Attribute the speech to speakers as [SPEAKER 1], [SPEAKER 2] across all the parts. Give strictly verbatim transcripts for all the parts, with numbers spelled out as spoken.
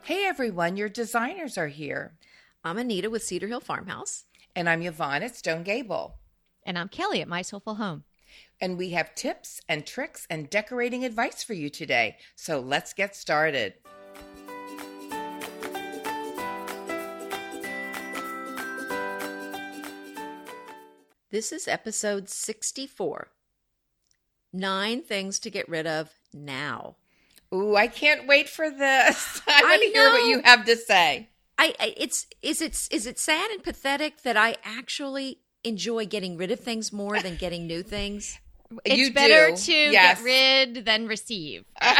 [SPEAKER 1] Hey everyone, your designers are here.
[SPEAKER 2] I'm Anita with Cedar Hill Farmhouse.
[SPEAKER 1] And I'm Yvonne at Stone Gable.
[SPEAKER 3] And I'm Kelly at My Soulful Home.
[SPEAKER 1] And we have tips and tricks and decorating advice for you today. So let's get started.
[SPEAKER 2] This is episode sixty-four. Nine things to get rid of now.
[SPEAKER 1] Ooh, I can't wait for this. I
[SPEAKER 2] I
[SPEAKER 1] want to hear what
[SPEAKER 2] know.
[SPEAKER 1] you have to say.
[SPEAKER 2] I, I it's is it is it sad and pathetic that I actually enjoy getting rid of things more than getting new things?
[SPEAKER 3] It's
[SPEAKER 1] You
[SPEAKER 3] better
[SPEAKER 1] do.
[SPEAKER 3] to
[SPEAKER 1] Yes.
[SPEAKER 3] get rid than receive. I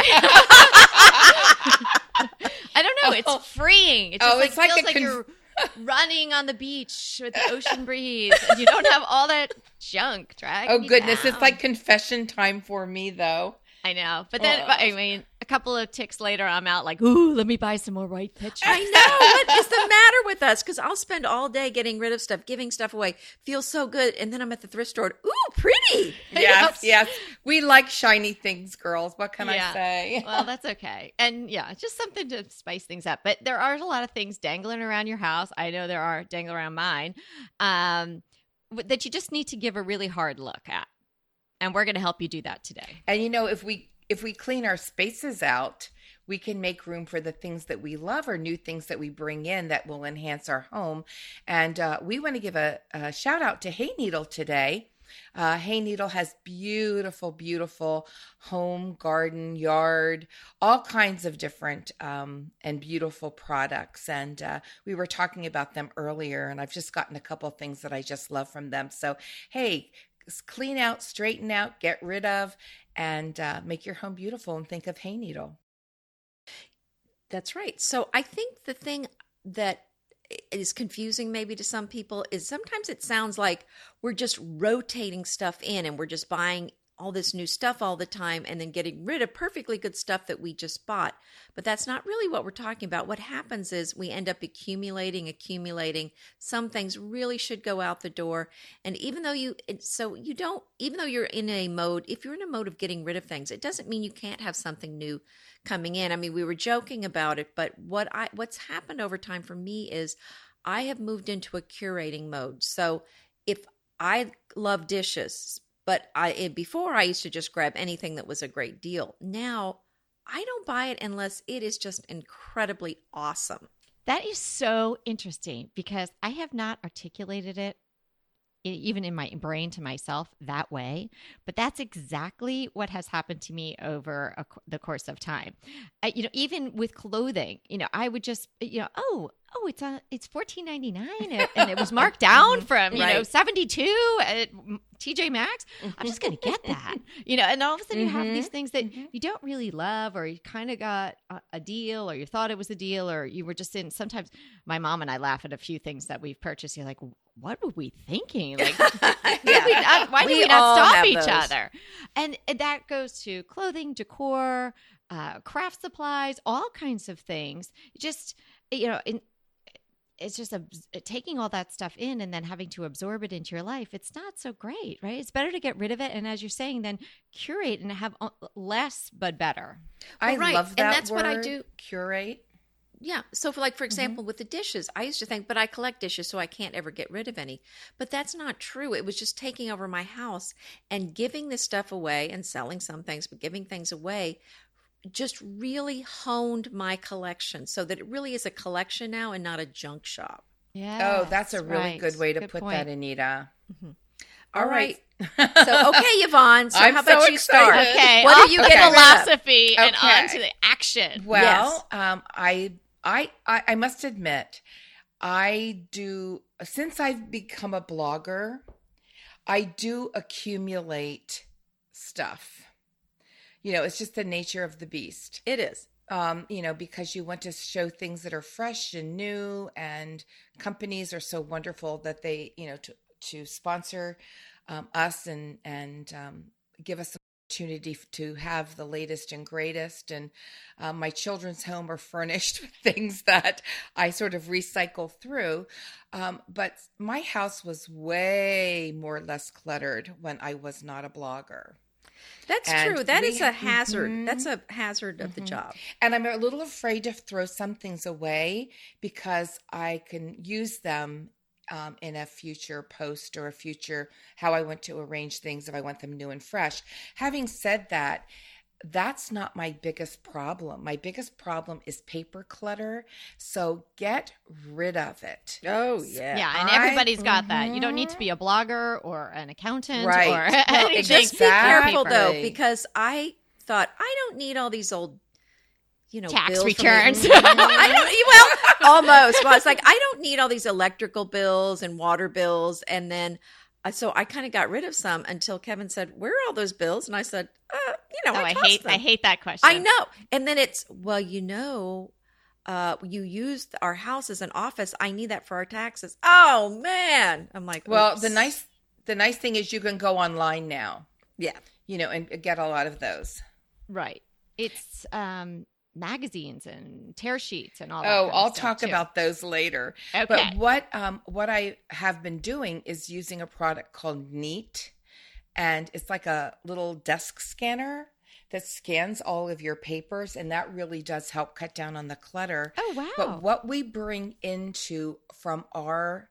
[SPEAKER 3] don't know. It's freeing. It just
[SPEAKER 1] Oh,
[SPEAKER 3] like,
[SPEAKER 1] it's like
[SPEAKER 3] feels
[SPEAKER 1] a
[SPEAKER 3] like
[SPEAKER 1] con-
[SPEAKER 3] you're running on the beach with the ocean breeze, and you don't have all that junk dragging
[SPEAKER 1] Oh
[SPEAKER 3] you
[SPEAKER 1] goodness,
[SPEAKER 3] down.
[SPEAKER 1] it's like confession time for me though.
[SPEAKER 3] I know, but then
[SPEAKER 1] Oh.
[SPEAKER 3] but, I mean, a couple of ticks later, I'm out like, ooh, let me buy some more white pitchers.
[SPEAKER 2] I know. What is the matter with us? Because I'll spend all day getting rid of stuff, giving stuff away. Feels so good. And then I'm at the thrift store. Ooh, pretty.
[SPEAKER 1] Yes, yes. We like shiny things, girls. What can
[SPEAKER 3] Yeah.
[SPEAKER 1] I say?
[SPEAKER 3] Well, that's okay. And yeah, it's just something to spice things up. But there are a lot of things dangling around your house. I know there are dangling around mine um, w- that you just need to give a really hard look at. And we're going to help you do that today.
[SPEAKER 1] And you know, if we if we clean our spaces out, we can make room for the things that we love or new things that we bring in that will enhance our home. And uh, we want to give a, a shout out to Hay Needle today. Uh, Hay Needle has beautiful, beautiful home, garden, yard, all kinds of different um, and beautiful products. And uh, we were talking about them earlier, and I've just gotten a couple of things that I just love from them. So, hey, clean out, straighten out, get rid of, and uh, make your home beautiful, and think of Hay Needle.
[SPEAKER 2] That's right. So I think the thing that is confusing maybe to some people is sometimes it sounds like we're just rotating stuff in and we're just buying all this new stuff all the time and then getting rid of perfectly good stuff that we just bought. But that's not really what we're talking about. What happens is we end up accumulating, accumulating. Some things really should go out the door. And even though you, so you don't, even though you're in a mode, if you're in a mode of getting rid of things, it doesn't mean you can't have something new coming in. I mean, we were joking about it, but what I, what's happened over time for me is I have moved into a curating mode. So if I love dishes, but I before I used to just grab anything that was a great deal. Now I don't buy it unless it is just incredibly awesome.
[SPEAKER 3] That is so interesting because I have not articulated it e- even in my brain to myself that way, but that's exactly what has happened to me over a, the course of time. I, you know, even with clothing, you know, I would just, you know, oh, oh, it's a, it's fourteen ninety-nine, and it was marked down from, you know,
[SPEAKER 2] Right.
[SPEAKER 3] seventy-two at T J Maxx. I'm just going to get that, you know, and all of a sudden you have
[SPEAKER 1] Mhm.
[SPEAKER 3] these things that you don't really love, or you kind of got a, a deal, or you thought it was a deal, or you were just in. Sometimes my mom and I laugh at a few things that we've purchased. You're like, what were we thinking? Like, why did we not, why did
[SPEAKER 2] We
[SPEAKER 3] we
[SPEAKER 2] all
[SPEAKER 3] not stop
[SPEAKER 2] have
[SPEAKER 3] each
[SPEAKER 2] those.
[SPEAKER 3] other? And that goes to clothing, decor, uh, craft supplies, all kinds of things. Just, you know, in, it's just a, taking all that stuff in and then having to absorb it into your life. It's not so great, right? It's better to get rid of it. And as you're saying, then curate and have uh, less, but better.
[SPEAKER 1] I
[SPEAKER 2] Well, right.
[SPEAKER 1] love
[SPEAKER 2] And
[SPEAKER 1] that
[SPEAKER 2] that's what I
[SPEAKER 1] word,
[SPEAKER 2] do.
[SPEAKER 1] curate.
[SPEAKER 2] Yeah. So for like, for example, with the dishes, I used to think, but I collect dishes, so I can't ever get rid of any. But that's not true. It was just taking over my house and giving this stuff away and selling some things, but giving things away just really honed my collection so that it really is a collection now and not a junk shop.
[SPEAKER 3] Yeah.
[SPEAKER 1] Oh, that's a really good way to put that, Anita.
[SPEAKER 2] Mm-hmm.
[SPEAKER 1] All right.
[SPEAKER 2] So, okay, Yvonne. So
[SPEAKER 1] I'm
[SPEAKER 2] how about
[SPEAKER 1] so
[SPEAKER 2] you start?
[SPEAKER 1] excited.
[SPEAKER 3] Okay.
[SPEAKER 2] What
[SPEAKER 3] off
[SPEAKER 2] are you
[SPEAKER 3] the
[SPEAKER 2] getting rid of?
[SPEAKER 3] philosophy and
[SPEAKER 1] Okay.
[SPEAKER 3] on to the action.
[SPEAKER 1] Well,
[SPEAKER 2] Yes.
[SPEAKER 1] um, I, I, I, I must admit, I do, since I've become a blogger, I do accumulate stuff. You know, it's just the nature of the beast.
[SPEAKER 2] It is.
[SPEAKER 1] Um, you know, because you want to show things that are fresh and new, and companies are so wonderful that they, you know, to, to sponsor um, us and, and um, give us the opportunity to have the latest and greatest. And um, my children's home are furnished with things that I sort of recycle through. Um, but my house was way more or less cluttered when I was not a blogger.
[SPEAKER 2] That's
[SPEAKER 1] And
[SPEAKER 2] true. That
[SPEAKER 1] we-
[SPEAKER 2] is a hazard.
[SPEAKER 1] Mhm.
[SPEAKER 2] That's a hazard of the job.
[SPEAKER 1] And I'm a little afraid to throw some things away because I can use them um, in a future post or a future how I want to arrange things if I want them new and fresh. Having said that, that's not my biggest problem. My biggest problem is paper clutter. So get rid of it.
[SPEAKER 2] Oh, yeah.
[SPEAKER 3] Yeah, and
[SPEAKER 1] I-
[SPEAKER 3] everybody's got that. You don't need to be a blogger or an accountant
[SPEAKER 1] Right.
[SPEAKER 3] or
[SPEAKER 1] Well,
[SPEAKER 3] anything.
[SPEAKER 2] Just be
[SPEAKER 1] Exactly.
[SPEAKER 2] careful, though, because I thought, I don't need all these old, you know,
[SPEAKER 3] Tax
[SPEAKER 2] bills from
[SPEAKER 3] returns.
[SPEAKER 2] the- I don't, well, almost. Well, I was like, I don't need all these electrical bills and water bills. And then, uh, so I kind of got rid of some until Kevin said, where are all those bills? And I said, uh, you know,
[SPEAKER 3] Oh,
[SPEAKER 2] I,
[SPEAKER 3] I
[SPEAKER 2] tossed
[SPEAKER 3] hate
[SPEAKER 2] them.
[SPEAKER 3] I hate that question.
[SPEAKER 2] I know. And then it's, well, you know, uh, you used our house as an office. I need that for our taxes. Oh, man. I'm like,
[SPEAKER 1] Well,
[SPEAKER 2] oops.
[SPEAKER 1] the nice the nice thing is you can go online now,
[SPEAKER 2] Yeah.
[SPEAKER 1] you know, and get a lot of those.
[SPEAKER 3] Right. It's um magazines and tear sheets and all that.
[SPEAKER 1] Oh,
[SPEAKER 3] kind of
[SPEAKER 1] I'll
[SPEAKER 3] stuff,
[SPEAKER 1] talk
[SPEAKER 3] too.
[SPEAKER 1] about those later.
[SPEAKER 3] Okay.
[SPEAKER 1] But what um what I have been doing is using a product called Neat, and it's like a little desk scanner that scans all of your papers, and that really does help cut down on the clutter.
[SPEAKER 3] Oh, wow.
[SPEAKER 1] But what we bring into from our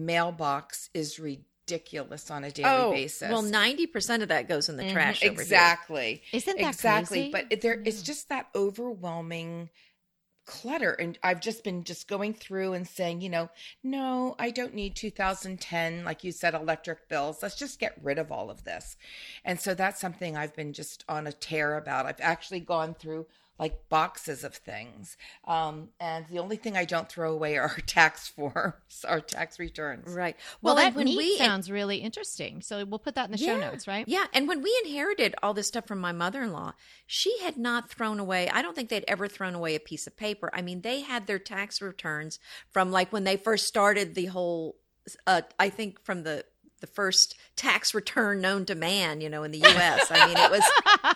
[SPEAKER 1] mailbox is ridiculous on a daily
[SPEAKER 2] Oh,
[SPEAKER 1] basis.
[SPEAKER 2] well, ninety percent of that goes in the
[SPEAKER 1] Mhm,
[SPEAKER 2] trash over here.
[SPEAKER 1] exactly.
[SPEAKER 3] Isn't that
[SPEAKER 1] exactly?
[SPEAKER 3] crazy?
[SPEAKER 1] But it, there, it's just that overwhelming clutter, and I've just been just going through and saying, you know, no, I don't need two thousand ten, like you said, electric bills. Let's just get rid of all of this. And so that's something I've been just on a tear about. I've actually gone through like boxes of things. Um, and the only thing I don't throw away are our tax forms, our tax returns.
[SPEAKER 2] Right.
[SPEAKER 3] Well,
[SPEAKER 2] Well,
[SPEAKER 3] that
[SPEAKER 2] and when
[SPEAKER 3] neat
[SPEAKER 2] we
[SPEAKER 3] sounds really interesting. So we'll put that in the show
[SPEAKER 2] Yeah.
[SPEAKER 3] notes, right?
[SPEAKER 2] Yeah, and when we inherited all this stuff from my mother-in-law, she had not thrown away. I don't think they'd ever thrown away a piece of paper. I mean, they had their tax returns from like when they first started the whole. Uh, I think from the the first tax return known to man, you know, in the U S. I mean, it was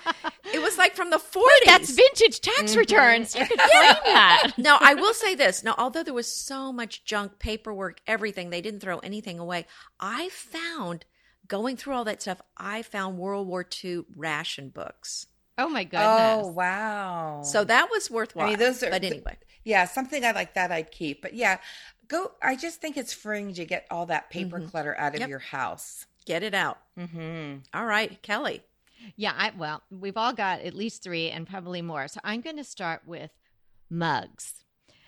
[SPEAKER 2] it was like from the forties.
[SPEAKER 3] That's vintage tax returns. You could claim that.
[SPEAKER 2] Now, I will say this. Now, although there was so much junk, paperwork, everything, they didn't throw anything away. I found, going through all that stuff, I found World War Two ration books.
[SPEAKER 3] Oh my goodness.
[SPEAKER 1] Oh, wow.
[SPEAKER 2] So that was worthwhile.
[SPEAKER 1] I mean, those are,
[SPEAKER 2] but anyway.
[SPEAKER 1] yeah, something I like that I'd keep. But yeah, go. I just think it's freeing to get all that paper clutter out of
[SPEAKER 2] Yep.
[SPEAKER 1] your house.
[SPEAKER 2] Get it out.
[SPEAKER 1] Mm-hmm.
[SPEAKER 2] All right, Kelly.
[SPEAKER 3] Yeah, I, well, we've all got at least three and probably more. So I'm going to start with mugs.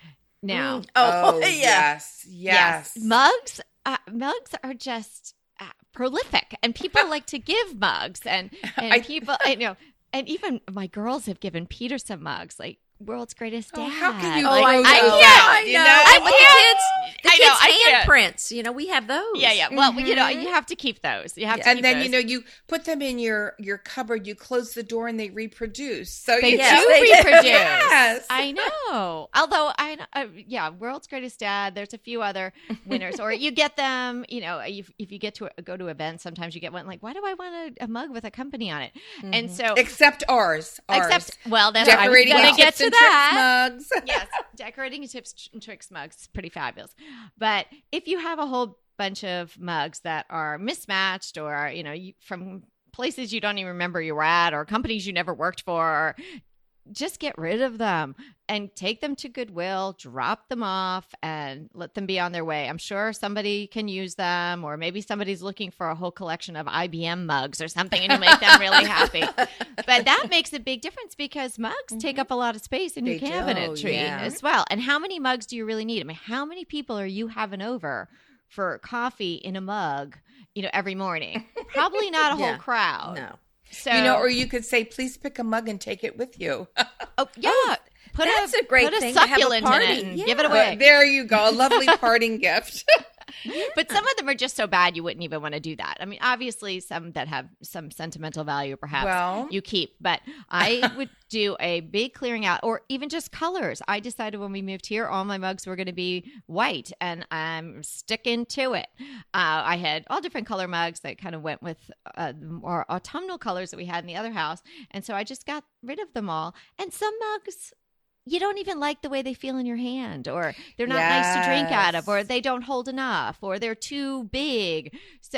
[SPEAKER 3] Now,
[SPEAKER 2] Mm. Oh, yeah.
[SPEAKER 1] yes, yes.
[SPEAKER 3] mugs, uh, mugs are just uh, prolific, and people like to give mugs, and and
[SPEAKER 1] I-
[SPEAKER 3] people, you know, and even my girls have given Peter some mugs, like world's greatest dad.
[SPEAKER 1] Oh, how can you
[SPEAKER 2] Oh,
[SPEAKER 1] throw
[SPEAKER 2] I,
[SPEAKER 1] those
[SPEAKER 2] I
[SPEAKER 1] out,
[SPEAKER 2] can't.
[SPEAKER 1] you
[SPEAKER 2] I know.
[SPEAKER 1] know?
[SPEAKER 2] And with the kids, the
[SPEAKER 3] I know,
[SPEAKER 2] kids'
[SPEAKER 3] I can't.
[SPEAKER 2] handprints. You know, we have those.
[SPEAKER 3] Yeah, yeah. Well, you know, you have to keep those. You have to,
[SPEAKER 1] And
[SPEAKER 3] keep
[SPEAKER 1] then
[SPEAKER 3] those.
[SPEAKER 1] you know you put them in your your cupboard. You close the door and they reproduce. So
[SPEAKER 3] They
[SPEAKER 1] you
[SPEAKER 2] Yes,
[SPEAKER 3] do
[SPEAKER 2] they do.
[SPEAKER 3] reproduce.
[SPEAKER 1] Yes.
[SPEAKER 3] I know. Although I, uh, yeah, World's Greatest Dad. There's a few other winners, or you get them. You know, if, if you get to go to events, sometimes you get one like, why do I want a, a mug with a company on it? And so,
[SPEAKER 1] Except ours. ours.
[SPEAKER 3] except, well, that's I was
[SPEAKER 1] decorating
[SPEAKER 3] going to
[SPEAKER 1] with
[SPEAKER 3] get
[SPEAKER 1] tips
[SPEAKER 3] to
[SPEAKER 1] and
[SPEAKER 3] that.
[SPEAKER 1] tricks mugs.
[SPEAKER 3] Yes, decorating tips and tricks mugs is pretty fabulous. But if you have a whole bunch of mugs that are mismatched, or you know, you, from places you don't even remember you were at, or companies you never worked for, or just get rid of them and take them to Goodwill, drop them off, and let them be on their way. I'm sure somebody can use them, or maybe somebody's looking for a whole collection of I B M mugs or something, and you make them really happy. But that makes a big difference because mugs take up a lot of space in your
[SPEAKER 1] They do,
[SPEAKER 3] cabinetry
[SPEAKER 1] yeah.
[SPEAKER 3] as well. And how many mugs do you really need? I mean, how many people are you having over for coffee in a mug, you know, every morning? Probably not a
[SPEAKER 2] Yeah.
[SPEAKER 3] whole crowd.
[SPEAKER 2] No.
[SPEAKER 3] So,
[SPEAKER 1] You know, or you could say, please pick a mug and take it with you.
[SPEAKER 3] oh, yeah. Put
[SPEAKER 2] that's a great
[SPEAKER 3] put a
[SPEAKER 2] thing to have a
[SPEAKER 3] succulent
[SPEAKER 2] party.
[SPEAKER 3] in it and
[SPEAKER 2] Yeah.
[SPEAKER 3] give it away.
[SPEAKER 1] But there you go. A lovely parting gift.
[SPEAKER 3] But some of them are just so bad you wouldn't even want to do that. I mean, obviously, some that have some sentimental value, perhaps
[SPEAKER 1] Well.
[SPEAKER 3] you keep. But I would do a big clearing out, or even just colors. I decided when we moved here, all my mugs were going to be white, and I'm sticking to it. Uh, I had all different color mugs that kind of went with uh, the more autumnal colors that we had in the other house, and so I just got rid of them all. And some mugs, you don't even like the way they feel in your hand, or they're not nice to drink out of, or
[SPEAKER 1] Yes.
[SPEAKER 3] they don't hold enough, or they're too big. So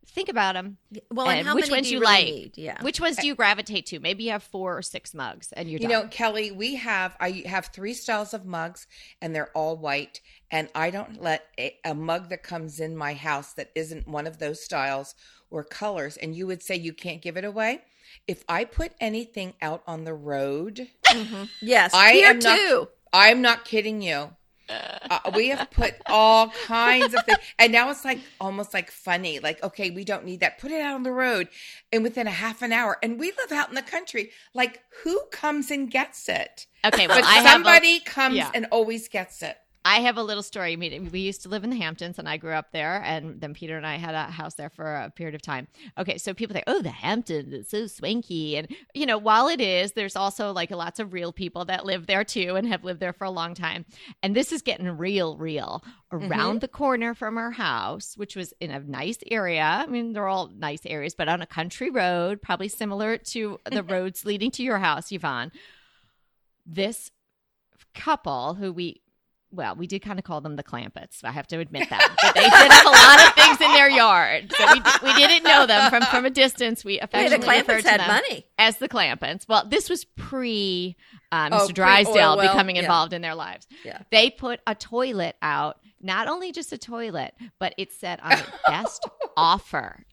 [SPEAKER 3] think about them.
[SPEAKER 2] Well, and,
[SPEAKER 3] and
[SPEAKER 2] how
[SPEAKER 3] which
[SPEAKER 2] many
[SPEAKER 3] ones
[SPEAKER 2] do you
[SPEAKER 3] you
[SPEAKER 2] really
[SPEAKER 3] like?
[SPEAKER 2] need? Yeah.
[SPEAKER 3] Which ones do you gravitate to? Maybe you have four or six mugs, and you're
[SPEAKER 1] You
[SPEAKER 3] done.
[SPEAKER 1] know, Kelly, we have I have three styles of mugs, and they're all white. And I don't let a, a mug that comes in my house that isn't one of those styles or colors. And you would say you can't give it away. If I put anything out on the road,
[SPEAKER 2] Mm-hmm. Yes,
[SPEAKER 1] I
[SPEAKER 2] here
[SPEAKER 1] am not-
[SPEAKER 2] too.
[SPEAKER 1] I'm not kidding you. Uh, we have put all kinds of things, and now it's like almost like funny. Like, okay, we don't need that. Put it out on the road, and within a half an hour. And we live out in the country. Like, who comes and gets it?
[SPEAKER 3] Okay, well,
[SPEAKER 1] But
[SPEAKER 3] I have a-
[SPEAKER 1] somebody comes
[SPEAKER 3] yeah.
[SPEAKER 1] and always gets it.
[SPEAKER 3] I have a little story. I mean, we used to live in the Hamptons, and I grew up there, and then Peter and I had a house there for a period of time. Okay, so people think, oh, the Hamptons, it's so swanky. And, you know, while it is, there's also, like, lots of real people that live there, too, and have lived there for a long time. And this is getting real, real. Around
[SPEAKER 1] Mm-hmm.
[SPEAKER 3] the corner from our house, which was in a nice area. I mean, they're all nice areas, but on a country road, probably similar to the roads leading to your house, Yvonne. This couple who we... Well, we did kind of call them the Clampetts. I have to admit that. But they did have a lot of things in their yard. So we, we didn't know them from, from a distance. We
[SPEAKER 2] Hey,
[SPEAKER 3] affectionately
[SPEAKER 2] the
[SPEAKER 3] referred
[SPEAKER 2] Clampetts
[SPEAKER 3] to
[SPEAKER 2] had
[SPEAKER 3] them
[SPEAKER 2] money.
[SPEAKER 3] as the Clampetts. Well, this was pre uh,
[SPEAKER 2] Oh,
[SPEAKER 3] Mister Drysdale
[SPEAKER 2] pre-oil well,
[SPEAKER 3] becoming
[SPEAKER 2] yeah.
[SPEAKER 3] involved in their lives.
[SPEAKER 2] Yeah.
[SPEAKER 3] They put a toilet out, not only just a toilet, but it said on it, best offer.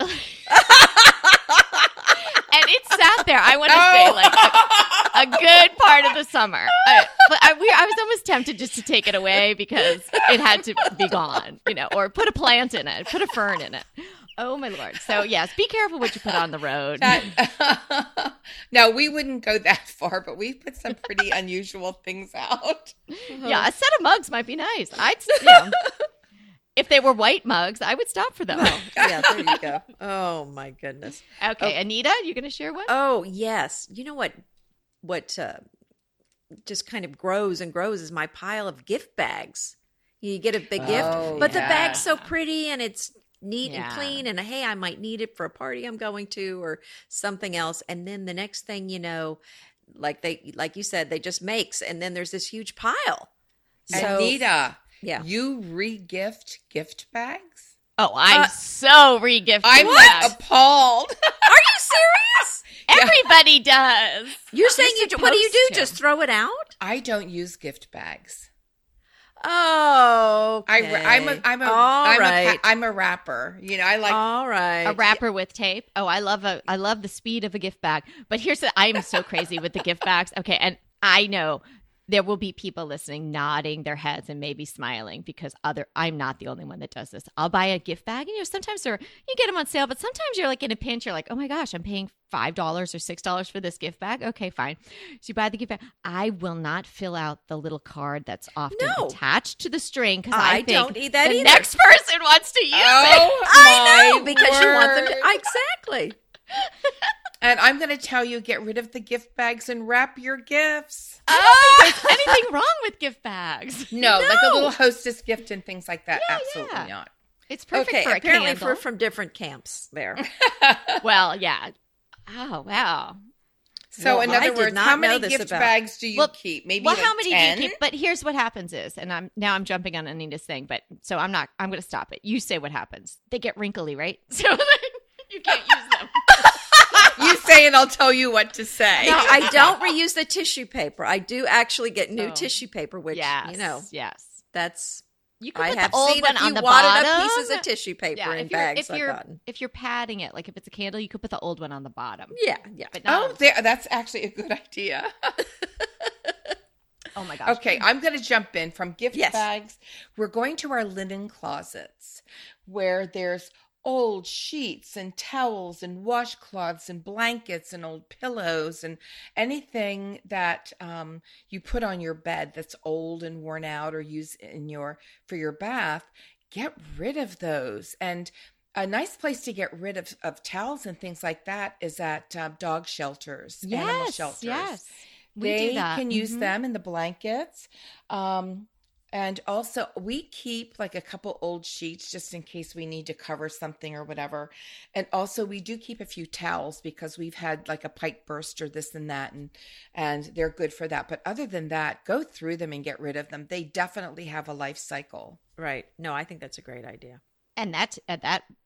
[SPEAKER 3] And it sat there, I want to
[SPEAKER 1] Oh.
[SPEAKER 3] say, like a, a good part of the summer. Uh, but I, we, I was almost tempted just to take it away because it had to be gone, you know, or put a plant in it, put a fern in it. Oh, my Lord. So, yes, be careful what you put on the road.
[SPEAKER 1] That, no, we wouldn't go that far, but we put some pretty unusual things out.
[SPEAKER 3] Yeah, a set of mugs might be nice. I'd, you know, if they were white mugs, I would stop for them.
[SPEAKER 2] Yeah, there you go. Oh my goodness.
[SPEAKER 3] Okay, Anita, you going to share one?
[SPEAKER 2] Oh yes. You know what? What uh, just kind of grows and grows is my pile of gift bags. You get a big
[SPEAKER 1] Oh,
[SPEAKER 2] gift, but the
[SPEAKER 1] yeah.
[SPEAKER 2] bag's so pretty and it's neat
[SPEAKER 3] Yeah.
[SPEAKER 2] and clean. And hey, I might need it for a party I'm going to or something else. And then the next thing you know, like they, like you said, they just makes, and then there's this huge pile. So
[SPEAKER 1] Anita,
[SPEAKER 2] yeah.
[SPEAKER 1] you re-gift gift bags?
[SPEAKER 3] Oh, I'm
[SPEAKER 2] Uh,
[SPEAKER 3] so re-gifted.
[SPEAKER 1] I'm
[SPEAKER 3] that.
[SPEAKER 1] like appalled.
[SPEAKER 2] Are you serious?
[SPEAKER 3] Everybody does.
[SPEAKER 2] You're saying you?
[SPEAKER 3] You're
[SPEAKER 2] What do you do?
[SPEAKER 3] supposed to.
[SPEAKER 2] Just throw it out?
[SPEAKER 1] I don't use gift bags.
[SPEAKER 2] Oh,
[SPEAKER 1] I, I'm a, I'm a,
[SPEAKER 2] All
[SPEAKER 1] I'm
[SPEAKER 2] right.
[SPEAKER 1] a, pa- I'm a rapper. You know, I like.
[SPEAKER 2] All right.
[SPEAKER 3] A wrapper with tape. Oh, I love a I love the speed of a gift bag. But here's the I'm so crazy with the gift bags. Okay, and I know there will be people listening nodding their heads and maybe smiling because other I'm not the only one that does this. I'll buy a gift bag and you know sometimes they're you get them on sale, but sometimes you're like in a pinch, you're like, "Oh my gosh, I'm paying five dollars or six dollars for this gift bag." Okay, fine. So you buy the gift bag. I will not fill out the little card that's often
[SPEAKER 2] No.
[SPEAKER 3] attached to the string cuz I,
[SPEAKER 2] I
[SPEAKER 3] think
[SPEAKER 2] don't need that
[SPEAKER 3] the
[SPEAKER 2] either.
[SPEAKER 3] next person wants to use it.
[SPEAKER 1] Oh,
[SPEAKER 2] I know
[SPEAKER 1] my
[SPEAKER 2] because you want them to
[SPEAKER 1] word.
[SPEAKER 2] exactly.
[SPEAKER 1] And I'm going to tell you, get rid of the gift bags and wrap your gifts.
[SPEAKER 3] There's anything wrong with gift bags.
[SPEAKER 1] No, like a
[SPEAKER 2] No.
[SPEAKER 1] little hostess gift and things like that.
[SPEAKER 3] Yeah,
[SPEAKER 1] Absolutely
[SPEAKER 3] yeah.
[SPEAKER 1] not.
[SPEAKER 3] It's perfect
[SPEAKER 2] Okay,
[SPEAKER 3] for a
[SPEAKER 2] apparently
[SPEAKER 3] candle.
[SPEAKER 2] we're from different camps there.
[SPEAKER 3] Well, yeah. Oh, wow.
[SPEAKER 1] So,
[SPEAKER 2] Well,
[SPEAKER 1] in
[SPEAKER 2] I
[SPEAKER 1] other
[SPEAKER 2] did
[SPEAKER 1] words,
[SPEAKER 2] not
[SPEAKER 1] how
[SPEAKER 2] know
[SPEAKER 1] many
[SPEAKER 2] this
[SPEAKER 1] gift
[SPEAKER 2] about-
[SPEAKER 1] bags do you
[SPEAKER 3] Well-
[SPEAKER 1] keep? Maybe
[SPEAKER 3] Well,
[SPEAKER 1] like
[SPEAKER 3] how many
[SPEAKER 1] ten?
[SPEAKER 3] do you keep? But here's what happens is, and I'm now I'm jumping on Anita's thing, but so I'm not. I'm going to stop it. You say what happens. They get wrinkly, right? So you can't use them.
[SPEAKER 1] You say and I'll tell you what to say.
[SPEAKER 2] No, I don't reuse the tissue paper. I do actually get new
[SPEAKER 3] Oh.
[SPEAKER 2] tissue paper, which
[SPEAKER 3] yes,
[SPEAKER 2] you know
[SPEAKER 3] yes.
[SPEAKER 2] that's.
[SPEAKER 3] You can
[SPEAKER 2] I
[SPEAKER 3] put
[SPEAKER 2] have
[SPEAKER 3] the old
[SPEAKER 2] seen
[SPEAKER 3] one
[SPEAKER 2] a few
[SPEAKER 3] on the
[SPEAKER 2] wadded
[SPEAKER 3] bottom.
[SPEAKER 2] up pieces of tissue paper
[SPEAKER 3] yeah,
[SPEAKER 2] in
[SPEAKER 3] if you're
[SPEAKER 2] bags
[SPEAKER 3] if
[SPEAKER 2] I've
[SPEAKER 3] you're
[SPEAKER 2] gotten.
[SPEAKER 3] if you're padding it, like if it's a candle, you could put the old one on the bottom.
[SPEAKER 2] Yeah, yeah.
[SPEAKER 3] But not.
[SPEAKER 1] Oh, there, that's actually a good idea.
[SPEAKER 3] Oh my gosh.
[SPEAKER 1] Okay, I'm going to jump in from gift
[SPEAKER 2] Yes.
[SPEAKER 1] bags. We're going to our linen closets where there's old sheets and towels and washcloths and blankets and old pillows and anything that um, you put on your bed that's old and worn out or use in your for your bath. Get rid of those. And a nice place to get rid of, of towels and things like that is at uh, dog shelters, animal
[SPEAKER 3] Yes,
[SPEAKER 1] shelters.
[SPEAKER 3] yes. We
[SPEAKER 1] They
[SPEAKER 3] do that.
[SPEAKER 1] can use
[SPEAKER 3] Mhm.
[SPEAKER 1] them in the blankets. Um, and also, we keep like a couple old sheets just in case we need to cover something or whatever. And also, we do keep a few towels because we've had like a pipe burst or this and that, and and they're good for that. But other than that, go through them and get rid of them. They definitely have a life cycle.
[SPEAKER 2] Right. No, I think that's a great idea.
[SPEAKER 3] And that uh, that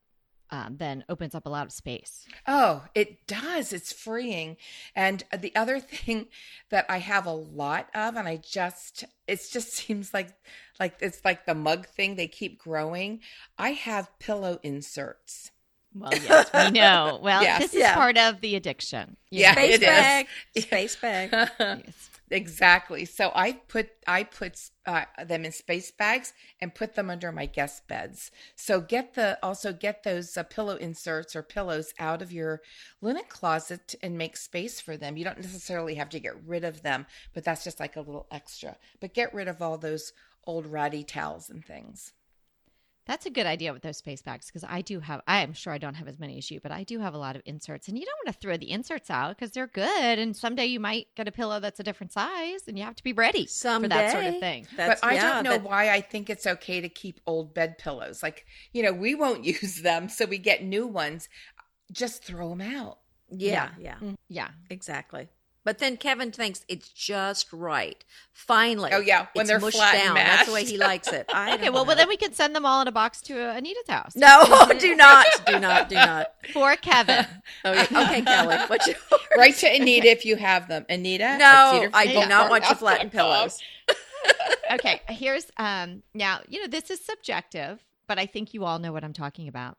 [SPEAKER 3] um, then opens up a lot of space.
[SPEAKER 1] Oh, it does. It's freeing. And the other thing that I have a lot of, and I just, it just seems like, like it's like the mug thing. They keep growing. I have pillow inserts.
[SPEAKER 3] Well, yes, we know. Well,
[SPEAKER 1] Yes.
[SPEAKER 3] this is
[SPEAKER 2] Yeah.
[SPEAKER 3] part of the addiction. you
[SPEAKER 1] Yeah,
[SPEAKER 3] know?
[SPEAKER 2] Space
[SPEAKER 1] it is.
[SPEAKER 2] bag. Space bag.
[SPEAKER 3] Yes.
[SPEAKER 1] Exactly. So I put I put uh, them in space bags and put them under my guest beds. So get the also get those uh, pillow inserts or pillows out of your linen closet and make space for them. You don't necessarily have to get rid of them, but that's just like a little extra. But get rid of all those old ratty towels and things.
[SPEAKER 3] That's a good idea with those space bags because I do have, I am sure I don't have as many as you, but I do have a lot of inserts. And you don't want to throw the inserts out because they're good. And someday you might get a pillow that's a different size and you have to be ready
[SPEAKER 2] Someday.
[SPEAKER 3] for that sort of thing.
[SPEAKER 2] That's,
[SPEAKER 1] But I
[SPEAKER 2] yeah,
[SPEAKER 1] don't know
[SPEAKER 2] that-
[SPEAKER 1] why I think it's okay to keep old bed pillows. Like, you know, we won't use them, so we get new ones. Just throw them out.
[SPEAKER 2] Yeah, yeah,
[SPEAKER 3] Yeah.
[SPEAKER 2] exactly. But then Kevin thinks it's just right. Finally.
[SPEAKER 1] Oh, yeah, when
[SPEAKER 2] it's
[SPEAKER 1] they're
[SPEAKER 2] mushed
[SPEAKER 1] flat and
[SPEAKER 2] down. That's the way
[SPEAKER 1] mashed.
[SPEAKER 2] he likes it. I
[SPEAKER 3] Okay,
[SPEAKER 2] don't
[SPEAKER 3] well, well,
[SPEAKER 2] know.
[SPEAKER 3] then we can send them all in a box to uh, Anita's house.
[SPEAKER 2] No, do not, do not, do not.
[SPEAKER 3] For Kevin.
[SPEAKER 2] Okay, okay Kelly, what's yours?
[SPEAKER 1] Write to Anita if you have them. Anita? at
[SPEAKER 2] No, I do
[SPEAKER 1] cedarfield
[SPEAKER 2] not want you
[SPEAKER 1] dot com.
[SPEAKER 2] flattened pillows.
[SPEAKER 3] Okay, here's, um, now, you know, this is subjective, but I think you all know what I'm talking about.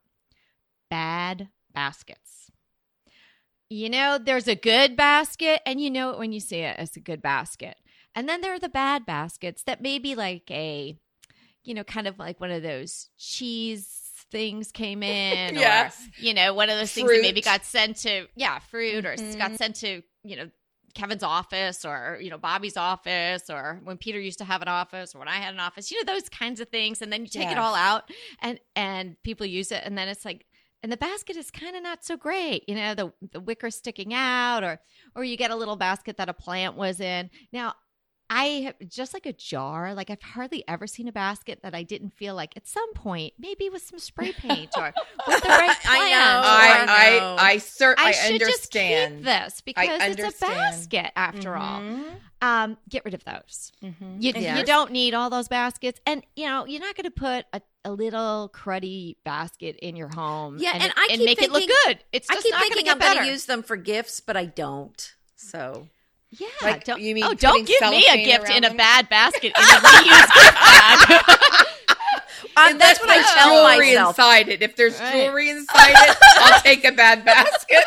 [SPEAKER 3] Bad baskets. You know, there's a good basket, and you know it when you see it as a good basket. And then there are the bad baskets that may be like a, you know, kind of like one of those cheese things came in,
[SPEAKER 1] Yes.
[SPEAKER 3] or, you know, one of those things that maybe
[SPEAKER 1] Fruit.
[SPEAKER 3] got sent to, yeah, fruit, or
[SPEAKER 1] Mhm.
[SPEAKER 3] got sent to, you know, Kevin's office, or, you know, Bobby's office, or when Peter used to have an office, or when I had an office, you know, those kinds of things. And then you take it
[SPEAKER 1] Yes.
[SPEAKER 3] all out and, and people use it. And then it's like, and the basket is kind of not so great, you know, the the wicker sticking out, or or you get a little basket that a plant was in. Now, I have just like a jar, like I've hardly ever seen a basket that I didn't feel like at some point, maybe with some spray paint or with the right plant.
[SPEAKER 2] I know.
[SPEAKER 1] I,
[SPEAKER 2] I know.
[SPEAKER 1] I, I, cer-
[SPEAKER 3] I
[SPEAKER 1] I
[SPEAKER 3] should just keep
[SPEAKER 1] understand.
[SPEAKER 3] this because it's a
[SPEAKER 1] understand.
[SPEAKER 3] basket after all.
[SPEAKER 1] Mhm.
[SPEAKER 3] Um, get rid of those.
[SPEAKER 1] Mhm.
[SPEAKER 3] You,
[SPEAKER 2] Yeah.
[SPEAKER 3] you don't need all those baskets. And, you know, you're not going to put a, a little cruddy basket in your home
[SPEAKER 2] Yeah,
[SPEAKER 3] and,
[SPEAKER 2] and I
[SPEAKER 3] and
[SPEAKER 2] keep
[SPEAKER 3] make it look
[SPEAKER 2] thinking-
[SPEAKER 3] good. It's
[SPEAKER 2] I
[SPEAKER 3] just
[SPEAKER 2] keep
[SPEAKER 3] not
[SPEAKER 2] thinking
[SPEAKER 3] gonna
[SPEAKER 2] I'm
[SPEAKER 3] get
[SPEAKER 2] going
[SPEAKER 3] better.
[SPEAKER 2] to use them for gifts, but I don't. So
[SPEAKER 3] Yeah.
[SPEAKER 1] Like,
[SPEAKER 3] don't,
[SPEAKER 1] you mean
[SPEAKER 3] oh, don't
[SPEAKER 1] putting
[SPEAKER 3] give me a
[SPEAKER 1] cellophane
[SPEAKER 3] gift
[SPEAKER 1] around
[SPEAKER 3] in a
[SPEAKER 1] them?
[SPEAKER 3] bad basket in a reused gift bag.
[SPEAKER 2] um, that's what I
[SPEAKER 1] There's
[SPEAKER 2] tell
[SPEAKER 1] jewelry
[SPEAKER 2] myself.
[SPEAKER 1] inside it. If there's
[SPEAKER 3] Right.
[SPEAKER 1] jewelry inside it, I'll take a bad basket.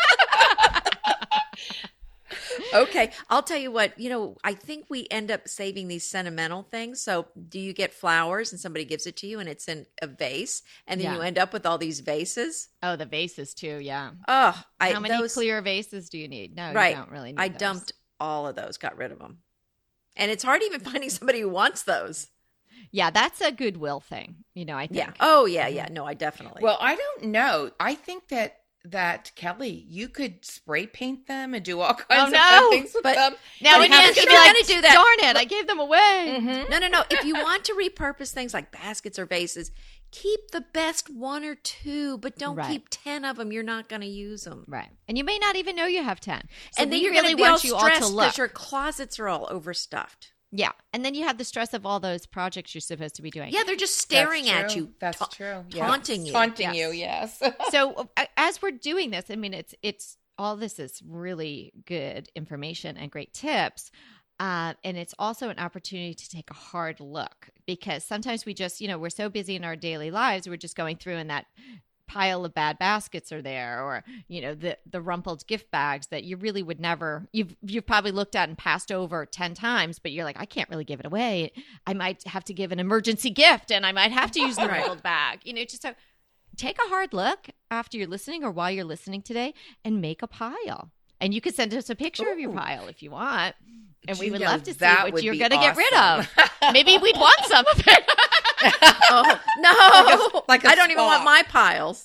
[SPEAKER 2] Okay, I'll tell you what, you know, I think we end up saving these sentimental things. So, do you get flowers and somebody gives it to you and it's in a vase, and then
[SPEAKER 3] Yeah.
[SPEAKER 2] you end up with all these vases?
[SPEAKER 3] Oh, the vases too, yeah.
[SPEAKER 2] Oh, I
[SPEAKER 3] How many
[SPEAKER 2] those,
[SPEAKER 3] clear vases do you need? No,
[SPEAKER 2] right.
[SPEAKER 3] you don't really need
[SPEAKER 2] I
[SPEAKER 3] those.
[SPEAKER 2] dumped all of those, got rid of them. And it's hard even finding somebody who wants those.
[SPEAKER 3] Yeah, that's a goodwill thing, you know, I think.
[SPEAKER 2] Yeah. Oh, yeah, yeah. No, I definitely.
[SPEAKER 1] Well, I don't know. I think that that Kelly, you could spray paint them and do all kinds of
[SPEAKER 3] no,
[SPEAKER 1] fun things with
[SPEAKER 2] but-
[SPEAKER 1] them.
[SPEAKER 3] Now
[SPEAKER 2] But
[SPEAKER 3] Anita's
[SPEAKER 2] if
[SPEAKER 3] going to
[SPEAKER 2] you're
[SPEAKER 3] be like,
[SPEAKER 2] gonna do that-
[SPEAKER 3] darn it, I gave them away.
[SPEAKER 1] Mhm.
[SPEAKER 2] no, no, no. If you want to repurpose things like baskets or vases, keep the best one or two, but don't
[SPEAKER 3] Right.
[SPEAKER 2] keep ten of them. You're not going to use them.
[SPEAKER 3] Right. And you may not even know you have ten. So
[SPEAKER 2] And then
[SPEAKER 3] we
[SPEAKER 2] you're
[SPEAKER 3] really
[SPEAKER 2] going to be all
[SPEAKER 3] want you all
[SPEAKER 2] stressed
[SPEAKER 3] to look.
[SPEAKER 2] because your closets are all overstuffed.
[SPEAKER 3] Yeah. And then you have the stress of all those projects you're supposed to be doing.
[SPEAKER 2] Yeah, they're just staring
[SPEAKER 1] That's
[SPEAKER 2] at
[SPEAKER 1] true.
[SPEAKER 2] you.
[SPEAKER 1] That's
[SPEAKER 2] ta-
[SPEAKER 1] true. Yeah.
[SPEAKER 2] taunting you.
[SPEAKER 1] Taunting
[SPEAKER 3] Yes.
[SPEAKER 1] you, yes.
[SPEAKER 3] So uh, as we're doing this, I mean, it's it's all this is really good information and great tips. Uh, and it's also an opportunity to take a hard look because sometimes we just, you know, we're so busy in our daily lives, we're just going through and that pile of bad baskets are there, or, you know, the the rumpled gift bags that you really would never, you've you've probably looked at and passed over ten times, but you're like, I can't really give it away. I might have to give an emergency gift and I might have to use the
[SPEAKER 2] Right.
[SPEAKER 3] rumpled bag. You know, just so take a hard look after you're listening or while you're listening today and make a pile. And you can send us a picture of your
[SPEAKER 2] Ooh.
[SPEAKER 3] pile if you want. And we
[SPEAKER 1] You
[SPEAKER 3] would
[SPEAKER 1] know,
[SPEAKER 3] love to see
[SPEAKER 1] that
[SPEAKER 3] what
[SPEAKER 1] would
[SPEAKER 3] you're
[SPEAKER 1] be
[SPEAKER 3] going to get rid
[SPEAKER 1] awesome.
[SPEAKER 3] of. Maybe we'd want some of it.
[SPEAKER 2] Oh, no.
[SPEAKER 1] like a
[SPEAKER 2] I don't even want
[SPEAKER 1] spa.
[SPEAKER 2] my piles.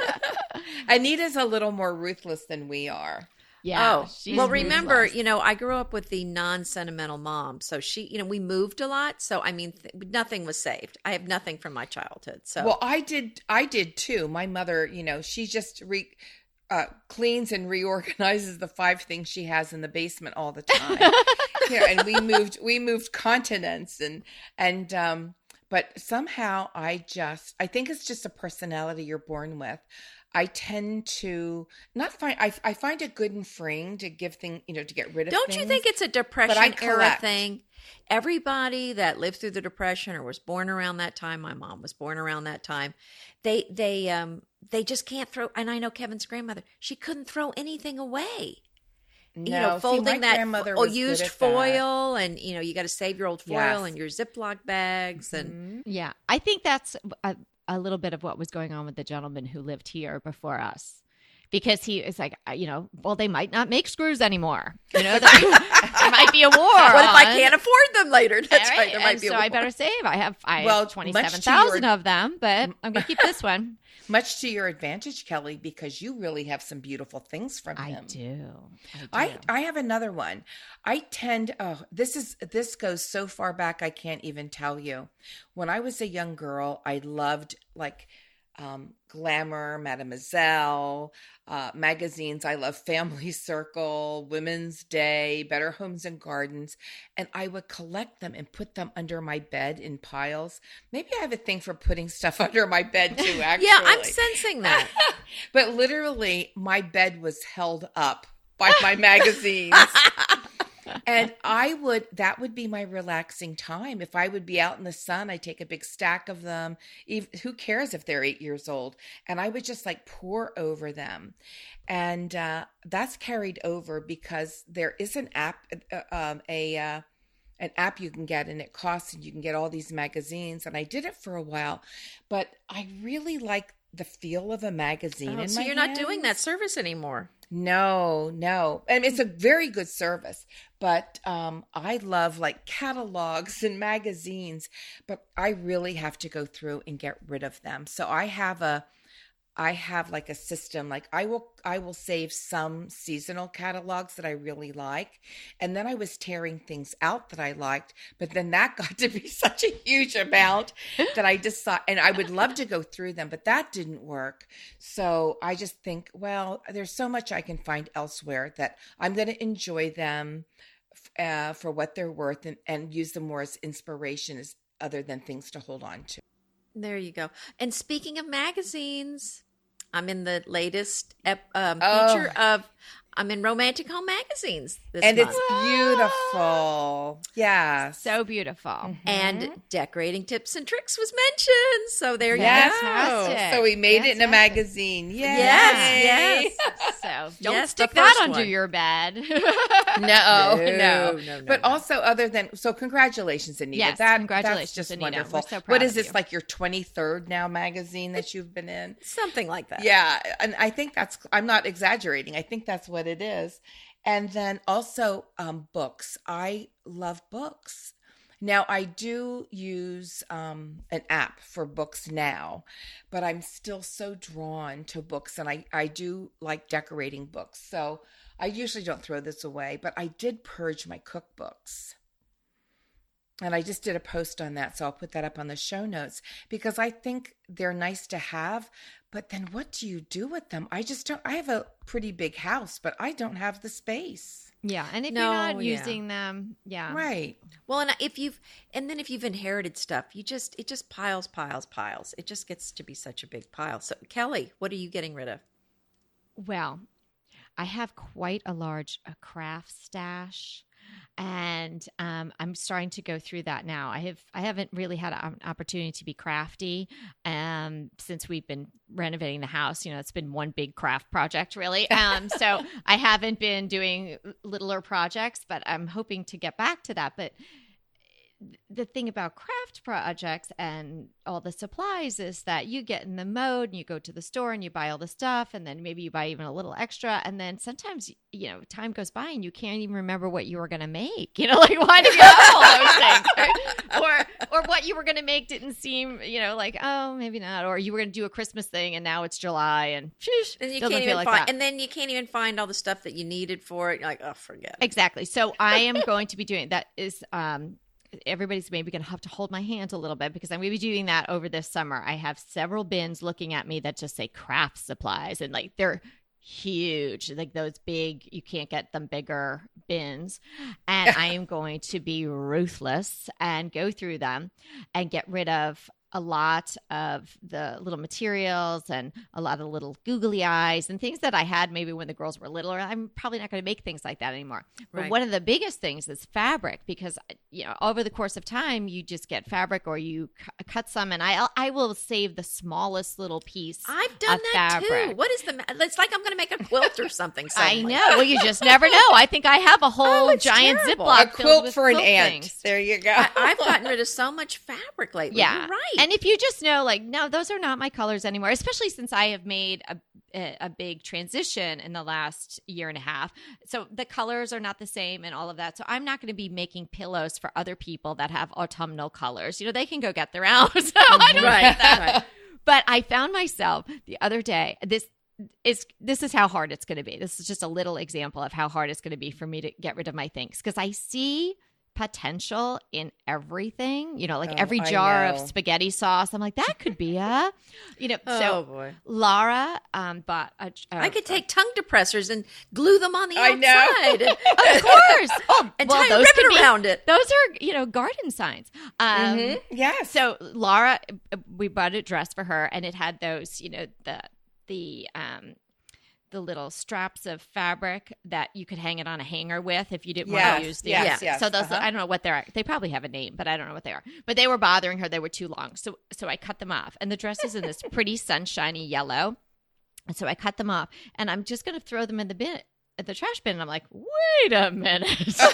[SPEAKER 1] Anita's a little more ruthless than we are.
[SPEAKER 3] Yeah.
[SPEAKER 2] oh,
[SPEAKER 3] she's
[SPEAKER 2] well, remember,
[SPEAKER 3] ruthless.
[SPEAKER 2] you know, I grew up with the non-sentimental mom. So she, you know, we moved a lot. So, I mean, th- nothing was saved. I have nothing from my childhood. So,
[SPEAKER 1] Well, I did. I did too. My mother, you know, she just re, uh, cleans and reorganizes the five things she has in the basement all the time. You know, and we moved. We moved continents, and and um, but somehow I just. I think it's just a personality you're born with. I tend to not find, I, I find it good and freeing to give thing, you know, to get rid of
[SPEAKER 2] Don't
[SPEAKER 1] things.
[SPEAKER 2] you think it's a
[SPEAKER 1] I
[SPEAKER 2] Depression era
[SPEAKER 1] collect.
[SPEAKER 2] thing? Everybody that lived through the Depression or was born around that time, my mom was born around that time, they they um they just can't throw. And I know Kevin's grandmother, she couldn't throw anything away.
[SPEAKER 1] No,
[SPEAKER 2] You know,
[SPEAKER 1] see,
[SPEAKER 2] folding
[SPEAKER 1] my
[SPEAKER 2] that
[SPEAKER 1] grandmother
[SPEAKER 2] oh,
[SPEAKER 1] was good
[SPEAKER 2] used
[SPEAKER 1] at that.
[SPEAKER 2] foil, and you know, you got to save your old foil
[SPEAKER 1] Yes.
[SPEAKER 2] and your Ziploc bags, and
[SPEAKER 1] Mhm.
[SPEAKER 3] Yeah, I think that's a, a little bit of what was going on with the gentleman who lived here before us. Because he is like, uh, you know, well, they might not make screws anymore. You know, there, there might be a war.
[SPEAKER 2] what if I
[SPEAKER 3] on.
[SPEAKER 2] can't afford them later? That's
[SPEAKER 3] All
[SPEAKER 2] right. There might
[SPEAKER 3] and
[SPEAKER 2] be a
[SPEAKER 3] so
[SPEAKER 2] war.
[SPEAKER 3] I better save. I have I
[SPEAKER 1] Well,
[SPEAKER 3] have
[SPEAKER 1] much
[SPEAKER 3] twenty seven
[SPEAKER 1] to
[SPEAKER 3] thousand
[SPEAKER 1] your-
[SPEAKER 3] of them, but I'm gonna keep this one.
[SPEAKER 1] Much to your advantage, Kelly, because you really have some beautiful things from
[SPEAKER 3] I
[SPEAKER 1] him.
[SPEAKER 3] do.
[SPEAKER 1] I,
[SPEAKER 3] I do.
[SPEAKER 1] I have another one. I tend oh this is this goes so far back I can't even tell you. When I was a young girl, I loved like um, Glamour, Mademoiselle, uh, magazines. I love Family Circle, Women's Day, Better Homes and Gardens, and I would collect them and put them under my bed in piles. Maybe I have a thing for putting stuff under my bed too. Actually,
[SPEAKER 2] yeah, I'm sensing that.
[SPEAKER 1] but literally, my bed was held up by my magazines. And I would, that would be my relaxing time. If I would be out in the sun, I'd take a big stack of them. Even, who cares if they're eight years old? And I would just like pour over them. And uh, that's carried over because there is an app, uh, um, a, uh, an app you can get, and it costs, and you can get all these magazines. And I did it for a while, but I really like the feel of a magazine
[SPEAKER 2] Oh,
[SPEAKER 1] in
[SPEAKER 2] so
[SPEAKER 1] my
[SPEAKER 2] you're not doing
[SPEAKER 1] hands.
[SPEAKER 2] that service anymore.
[SPEAKER 1] No, no. And it's a very good service, but um, I love like catalogs and magazines, but I really have to go through and get rid of them. So I have a, I have like a system, like I will, I will save some seasonal catalogs that I really like. And then I was tearing things out that I liked, but then that got to be such a huge amount that I decided, and I would love to go through them, but that didn't work. So I just think, well, there's so much I can find elsewhere that I'm going to enjoy them uh, for what they're worth, and, and use them more as inspiration as other than things to hold on to.
[SPEAKER 2] There you go. And speaking of magazines, I'm in the latest ep- um,
[SPEAKER 1] Oh.
[SPEAKER 2] feature of I'm in Romantic Home Magazines this
[SPEAKER 1] And
[SPEAKER 2] month.
[SPEAKER 1] it's beautiful. Yeah.
[SPEAKER 3] So beautiful.
[SPEAKER 1] Mm-hmm.
[SPEAKER 2] And decorating tips and tricks was mentioned. So there you
[SPEAKER 1] Yes.
[SPEAKER 2] go.
[SPEAKER 3] Fantastic.
[SPEAKER 1] So we made it in a
[SPEAKER 3] Fantastic.
[SPEAKER 1] magazine. Yay.
[SPEAKER 2] Yes, yes.
[SPEAKER 3] So don't
[SPEAKER 2] Yes, the
[SPEAKER 3] stick that
[SPEAKER 2] first
[SPEAKER 1] Oh,
[SPEAKER 3] under
[SPEAKER 2] one.
[SPEAKER 3] your bed.
[SPEAKER 1] No,
[SPEAKER 2] No,
[SPEAKER 1] no,
[SPEAKER 2] no, no,
[SPEAKER 1] But
[SPEAKER 2] no.
[SPEAKER 1] also, other than so, congratulations, Anita.
[SPEAKER 3] Yes,
[SPEAKER 1] that,
[SPEAKER 3] congratulations,
[SPEAKER 1] that's just
[SPEAKER 3] Anita.
[SPEAKER 1] wonderful.
[SPEAKER 3] We're so proud
[SPEAKER 1] what is
[SPEAKER 3] of
[SPEAKER 1] this
[SPEAKER 3] you.
[SPEAKER 1] like your twenty-third now magazine that you've been in?
[SPEAKER 2] Something like that.
[SPEAKER 1] Yeah, and I think that's, I'm not exaggerating. I think that's what it is. And then also um, books. I love books. Now, I do use um, an app for books now, but I'm still so drawn to books, and I, I do like decorating books. So I usually don't throw this away, but I did purge my cookbooks. And I just did a post on that, so I'll put that up on the show notes, because I think they're nice to have, but then what do you do with them? I just don't, I have a pretty big house, but I don't have the space.
[SPEAKER 3] Yeah, and if
[SPEAKER 2] No,
[SPEAKER 3] you're not
[SPEAKER 2] yeah.
[SPEAKER 3] using them, yeah.
[SPEAKER 1] Right.
[SPEAKER 2] Well, and if you've and then if you've inherited stuff, you just it just piles, piles, piles. It just gets to be such a big pile. So, Kelly, what are you getting rid of?
[SPEAKER 3] Well, I have quite a large a craft stash, and um, I'm starting to go through that now. I have I haven't really had an opportunity to be crafty um, since we've been renovating the house. You know, it's been one big craft project, really. Um, so I haven't been doing littler projects, but I'm hoping to get back to that. But the thing about craft projects and all the supplies is that you get in the mode and you go to the store and you buy all the stuff, and then maybe you buy even a little extra, and then sometimes, you know, time goes by and you can't even remember what you were going to make, you know, like why did you have all those things, right? or or what you were going to make didn't seem, you know, like, oh, maybe not, or you were going to do a Christmas thing and now it's July and sheesh,
[SPEAKER 2] And you
[SPEAKER 3] doesn't
[SPEAKER 2] can't
[SPEAKER 3] feel
[SPEAKER 2] even
[SPEAKER 3] like
[SPEAKER 2] find
[SPEAKER 3] that.
[SPEAKER 2] and then you can't even find all the stuff that you needed for it. You're like, oh, forget it.
[SPEAKER 3] Exactly. So I am going to be doing that. Is um, everybody's maybe going to have to hold my hand a little bit, because I'm going to be doing that over this summer. I have several bins looking at me that just say craft supplies, and like they're huge, like those big, you can't get them bigger bins. And I am going to be ruthless and go through them and get rid of a lot of the little materials and a lot of the little googly eyes and things that I had maybe when the girls were littler. I'm probably not going to make things like that anymore. But
[SPEAKER 2] Right.
[SPEAKER 3] one of the biggest things is fabric, because you know over the course of time you just get fabric or you cu- cut some, and I I will save the smallest little piece.
[SPEAKER 2] I've done
[SPEAKER 3] of
[SPEAKER 2] that
[SPEAKER 3] fabric.
[SPEAKER 2] too. What is the? ma- It's like I'm going to make a quilt or something.
[SPEAKER 3] I
[SPEAKER 2] suddenly.
[SPEAKER 3] know. Well, you just never know. I think I have a whole
[SPEAKER 2] Oh, it's
[SPEAKER 3] giant
[SPEAKER 2] terrible.
[SPEAKER 3] Ziploc
[SPEAKER 1] A
[SPEAKER 3] filled
[SPEAKER 1] quilt
[SPEAKER 3] with
[SPEAKER 1] for an
[SPEAKER 3] quilt
[SPEAKER 1] ant.
[SPEAKER 3] things.
[SPEAKER 1] There you go.
[SPEAKER 2] I, I've gotten rid of so much fabric lately.
[SPEAKER 3] Yeah.
[SPEAKER 2] You're right.
[SPEAKER 3] And if you just know, like, no, those are not my colors anymore, especially since I have made a, a, a big transition in the last year and a half. So the colors are not the same and all of that. So I'm not going to be making pillows for other people that have autumnal colors. You know, they can go get their own. So I don't
[SPEAKER 2] Right,
[SPEAKER 3] get that.
[SPEAKER 2] right.
[SPEAKER 3] But I found myself the other day, this is this is how hard it's going to be. This is just a little example of how hard it's going to be for me to get rid of my things, because I see potential in everything, you know, like
[SPEAKER 1] Oh,
[SPEAKER 3] every
[SPEAKER 1] I
[SPEAKER 3] jar of
[SPEAKER 1] know.
[SPEAKER 3] spaghetti sauce. I'm like, that could be a, you know,
[SPEAKER 2] Oh
[SPEAKER 3] so
[SPEAKER 2] boy.
[SPEAKER 3] Laura um, bought a, a
[SPEAKER 2] I could take tongue depressors and glue them on the
[SPEAKER 1] I know.
[SPEAKER 2] outside.
[SPEAKER 3] of course. Oh,
[SPEAKER 2] and
[SPEAKER 3] well,
[SPEAKER 2] tie a
[SPEAKER 3] those could
[SPEAKER 2] ribbon
[SPEAKER 3] be-
[SPEAKER 2] around it.
[SPEAKER 3] Those are, you know, garden signs. Um,
[SPEAKER 1] Mhm. Yes.
[SPEAKER 3] So Laura, we bought a dress for her, and it had those, you know, the the um the little straps of fabric that you could hang it on a hanger with if you didn't want
[SPEAKER 1] Yes,
[SPEAKER 3] to use the.
[SPEAKER 1] yes,
[SPEAKER 2] Yeah.
[SPEAKER 1] yes,
[SPEAKER 3] So those,
[SPEAKER 1] uh-huh.
[SPEAKER 3] I don't know what they're. They probably have a name, but I don't know what they are. But they were bothering her. They were too long. So so I cut them off, and the dress is in this pretty sunshiny yellow. And so I cut them off, and I'm just going to throw them in the bin. At the trash bin, and I'm like, wait a minute.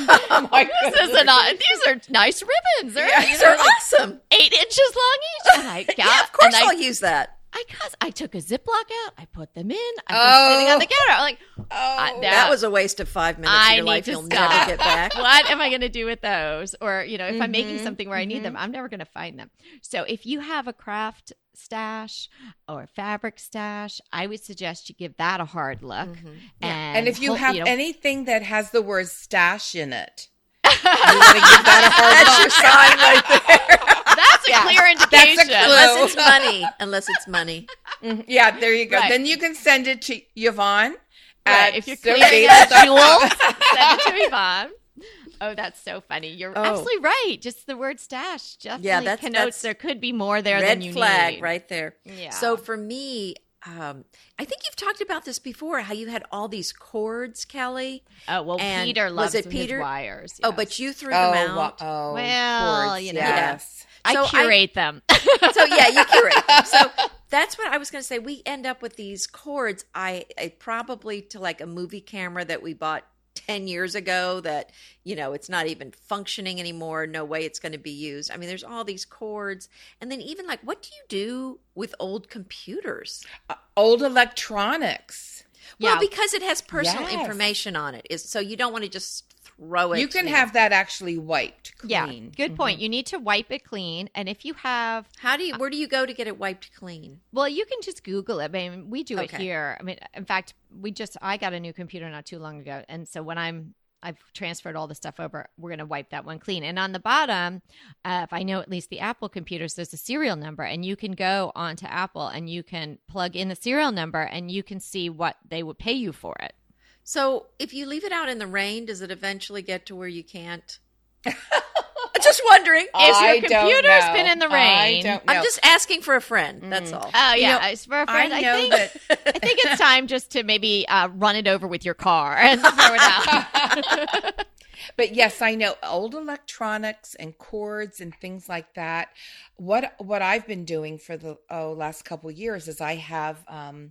[SPEAKER 1] Oh my
[SPEAKER 3] this
[SPEAKER 1] goodness.
[SPEAKER 3] is not, these are nice ribbons. They're,
[SPEAKER 1] Yeah,
[SPEAKER 3] you
[SPEAKER 2] These
[SPEAKER 3] know,
[SPEAKER 2] are
[SPEAKER 3] like
[SPEAKER 2] awesome.
[SPEAKER 3] eight inches long each. And I got,
[SPEAKER 2] Yeah, of course
[SPEAKER 3] and I,
[SPEAKER 2] I'll use that.
[SPEAKER 3] I, cause I took a Ziploc out. I put them in. I'm just sitting on the counter. I'm like,
[SPEAKER 1] Oh,
[SPEAKER 3] I- that-
[SPEAKER 2] That was a waste of five minutes
[SPEAKER 3] I
[SPEAKER 2] of your
[SPEAKER 3] need
[SPEAKER 2] life
[SPEAKER 3] to
[SPEAKER 2] you'll
[SPEAKER 3] stop.
[SPEAKER 2] never get back.
[SPEAKER 3] what am I going to do with those? Or, you know, if I'm making
[SPEAKER 1] Mhm,
[SPEAKER 3] something where I need
[SPEAKER 1] mhm.
[SPEAKER 3] them, I'm never going to find them. So if you have a craft stash or a fabric stash, I would suggest you give that a hard look.
[SPEAKER 2] Mhm.
[SPEAKER 3] And,
[SPEAKER 1] and if you
[SPEAKER 3] hope-
[SPEAKER 1] have
[SPEAKER 3] know,
[SPEAKER 1] anything that has the word stash in it, you want to give that a hard
[SPEAKER 2] That's your sign right there.
[SPEAKER 3] that's a
[SPEAKER 1] Yeah,
[SPEAKER 3] clear
[SPEAKER 1] that's a
[SPEAKER 3] indication.
[SPEAKER 1] clue.
[SPEAKER 2] Unless it's money. Unless it's money.
[SPEAKER 1] Mhm. Yeah, there you go.
[SPEAKER 3] Right.
[SPEAKER 1] Then you can send it to Yvonne.
[SPEAKER 3] Right,
[SPEAKER 1] at
[SPEAKER 3] if you're
[SPEAKER 1] so
[SPEAKER 3] clearing
[SPEAKER 1] baby
[SPEAKER 3] out
[SPEAKER 1] dot com.
[SPEAKER 3] jewels, send it to Yvonne. Oh, that's so funny. You're
[SPEAKER 2] Oh.
[SPEAKER 3] absolutely right. Just the word stash definitely
[SPEAKER 2] Yeah, that's-
[SPEAKER 3] connotes
[SPEAKER 2] that's
[SPEAKER 3] there could be more there
[SPEAKER 2] Red
[SPEAKER 3] than you
[SPEAKER 2] flag
[SPEAKER 3] need.
[SPEAKER 2] right there.
[SPEAKER 3] Yeah.
[SPEAKER 2] So for me, um, I think you've talked about this before, how you had all these cords, Kelly.
[SPEAKER 3] Oh, well,
[SPEAKER 2] And
[SPEAKER 3] Peter
[SPEAKER 2] was
[SPEAKER 3] loves
[SPEAKER 2] it
[SPEAKER 3] his
[SPEAKER 2] Peter?
[SPEAKER 3] wires.
[SPEAKER 2] Oh,
[SPEAKER 3] yes.
[SPEAKER 2] but you threw
[SPEAKER 1] Oh,
[SPEAKER 2] them
[SPEAKER 1] wa-
[SPEAKER 2] out.
[SPEAKER 1] oh,
[SPEAKER 3] Well,
[SPEAKER 1] cords,
[SPEAKER 3] you know.
[SPEAKER 1] yes.
[SPEAKER 3] I
[SPEAKER 2] So I-
[SPEAKER 3] curate them.
[SPEAKER 2] So yeah, you curate them. So that's what I was going to say. We end up with these cords. I, I probably to like a movie camera that we bought ten years ago that, you know, it's not even functioning anymore. No way it's going to be used. I mean, there's all these cords. And then even like, what do you do with old computers?
[SPEAKER 1] Uh, old electronics.
[SPEAKER 2] Well,
[SPEAKER 3] Yeah.
[SPEAKER 2] because it has personal
[SPEAKER 1] Yes.
[SPEAKER 2] information on it. Is so you don't want to just throw it.
[SPEAKER 1] You can
[SPEAKER 2] know.
[SPEAKER 1] have that actually wiped
[SPEAKER 3] Yeah,
[SPEAKER 1] clean.
[SPEAKER 3] good point. You need to wipe it clean. And if you have,
[SPEAKER 2] How do you? Where do you go to get it wiped clean?
[SPEAKER 3] well, you can just Google it. I mean, we do it
[SPEAKER 2] Okay.
[SPEAKER 3] here. I mean, in fact, we just, I got a new computer not too long ago. And so when I'm, I've transferred all the stuff over, we're going to wipe that one clean. And on the bottom, uh, if I know at least the Apple computers, there's a serial number, and you can go onto Apple and you can plug in the serial number and you can see what they would pay you for it.
[SPEAKER 2] So if you leave it out in the rain, does it eventually get to where you can't? Just wondering.
[SPEAKER 3] If
[SPEAKER 1] I
[SPEAKER 3] your
[SPEAKER 1] don't
[SPEAKER 3] computer's
[SPEAKER 1] know.
[SPEAKER 3] been in the
[SPEAKER 1] I
[SPEAKER 3] rain-
[SPEAKER 1] don't know.
[SPEAKER 2] I'm just asking for a friend. That's all.
[SPEAKER 3] Oh,
[SPEAKER 1] You
[SPEAKER 3] yeah.
[SPEAKER 1] know,
[SPEAKER 3] it's for a
[SPEAKER 1] I
[SPEAKER 3] friend. I,
[SPEAKER 1] know
[SPEAKER 3] think,
[SPEAKER 1] that.
[SPEAKER 3] I think it's time just to maybe uh, run it over with your car and throw it out.
[SPEAKER 1] But yes, I know old electronics and cords and things like that. What what I've been doing for the oh last couple of years is I have um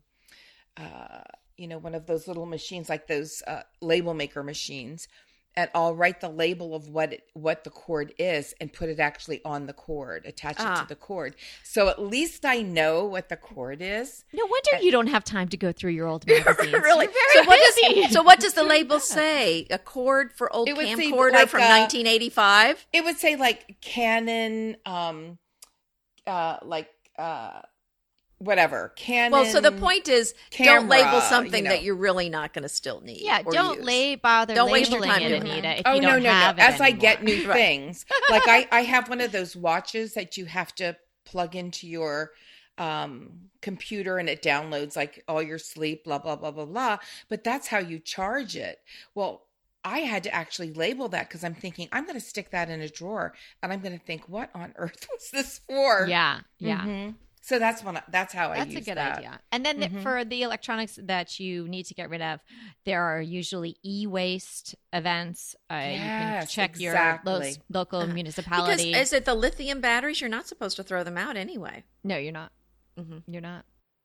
[SPEAKER 1] uh you know one of those little machines like those uh, label maker machines, and I'll write the label of what it, what the cord is and put it actually on the cord, attach it
[SPEAKER 2] Ah.
[SPEAKER 1] to the cord. So at least I know what the cord is.
[SPEAKER 3] No wonder you don't have time to go through your old magazines.
[SPEAKER 2] Really?
[SPEAKER 3] You're
[SPEAKER 2] So
[SPEAKER 3] very
[SPEAKER 2] what,
[SPEAKER 3] busy.
[SPEAKER 2] does, so what does the label say? A cord for old
[SPEAKER 1] It would say,
[SPEAKER 2] camcorder
[SPEAKER 1] like,
[SPEAKER 2] from
[SPEAKER 1] uh,
[SPEAKER 2] nineteen eighty-five?
[SPEAKER 1] It would say like Canon, um, uh, like uh, whatever Canon.
[SPEAKER 2] Well, so the point is, don't
[SPEAKER 1] camera,
[SPEAKER 2] label something
[SPEAKER 1] you know.
[SPEAKER 2] that you're really not going to still need.
[SPEAKER 3] Yeah,
[SPEAKER 2] or
[SPEAKER 3] don't
[SPEAKER 2] use.
[SPEAKER 3] lay, bother
[SPEAKER 2] Don't waste your
[SPEAKER 3] labeling
[SPEAKER 2] time
[SPEAKER 3] it,
[SPEAKER 2] doing
[SPEAKER 3] Anita,
[SPEAKER 2] that.
[SPEAKER 3] if
[SPEAKER 1] Oh
[SPEAKER 3] you
[SPEAKER 1] no,
[SPEAKER 3] don't
[SPEAKER 1] no, no!
[SPEAKER 3] have it
[SPEAKER 1] As I
[SPEAKER 3] anymore.
[SPEAKER 1] get new
[SPEAKER 2] Right.
[SPEAKER 1] things, like I, I have one of those watches that you have to plug into your um computer and it downloads like all your sleep, blah blah blah blah blah. But that's how you charge it. Well, I had to actually label that because I'm thinking I'm going to stick that in a drawer and I'm going to think, what on earth was this for?
[SPEAKER 3] Yeah. Yeah.
[SPEAKER 1] Mm-hmm. So that's one. That's how I
[SPEAKER 3] That's
[SPEAKER 1] use
[SPEAKER 3] a good
[SPEAKER 1] that.
[SPEAKER 3] idea. And then
[SPEAKER 1] Mhm.
[SPEAKER 3] for the electronics that you need to get rid of, there are usually e-waste events. Uh, you can
[SPEAKER 1] Yes,
[SPEAKER 3] check
[SPEAKER 1] exactly.
[SPEAKER 3] your lo- local
[SPEAKER 2] Because
[SPEAKER 3] municipality.
[SPEAKER 2] is it the lithium batteries? You're not supposed to throw them out anyway.
[SPEAKER 3] No, you're not.
[SPEAKER 2] Mhm.
[SPEAKER 3] You're not.